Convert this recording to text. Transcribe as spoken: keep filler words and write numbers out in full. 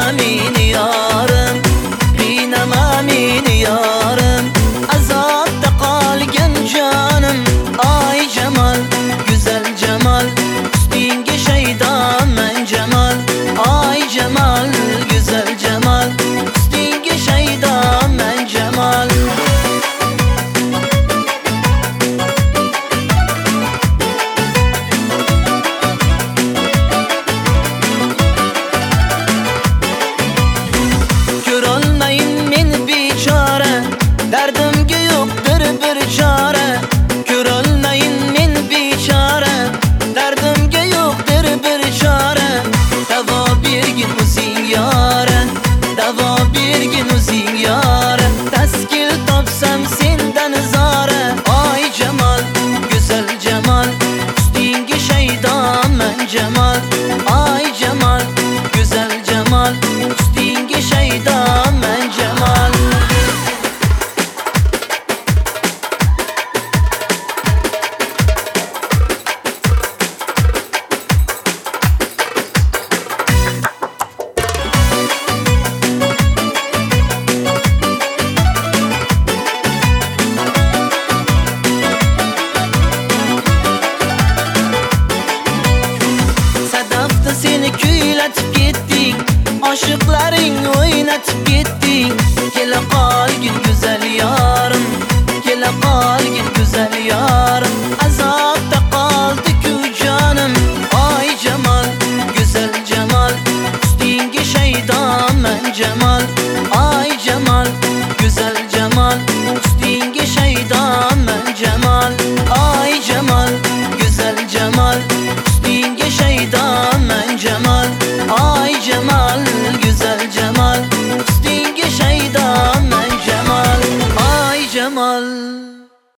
meni yarım, qiynama meni yarım. Azobda qolgan jonim, ay Jamol, go'zal Jamol, ustingga shaydoman Jamol. Ay Jamol, go'zal Jamol, ustingga shaydoman Jamol. Ko'rolmayin men bechora, dardimga yo'qdir bir chora. Ko'rolmayin men bechora, dardimga yo'qdir bir chora. Davo bergin o'zing yora, davo bergin o'zing yora. Taskil topsam sendan zora. Ay Jamol, go'zal Jamol, ustingga shaydoman Jamol. Ay Jamol, go'zal Jamol, ustingga shaydoman Jamol. Sadafda seni kuylatib ketding, oshiqlaring o'ynatib ketding. Kela qolgin go'zal yorim, kela qolgin go'zal yorim. Azobda qoldi-ku jonim, ay Jamol, go'zal Jamol, ustingga shaydoman Jamol. Ay Jamol, go'zal Jamol, ustingga shaydoman Jamol. Ay Jamol, go'zal Jamol, ustingga shaydoman Jamol. Ay Jamol, go'zal Jamol, ustingga shaydoman Jamol. Ay Jamol.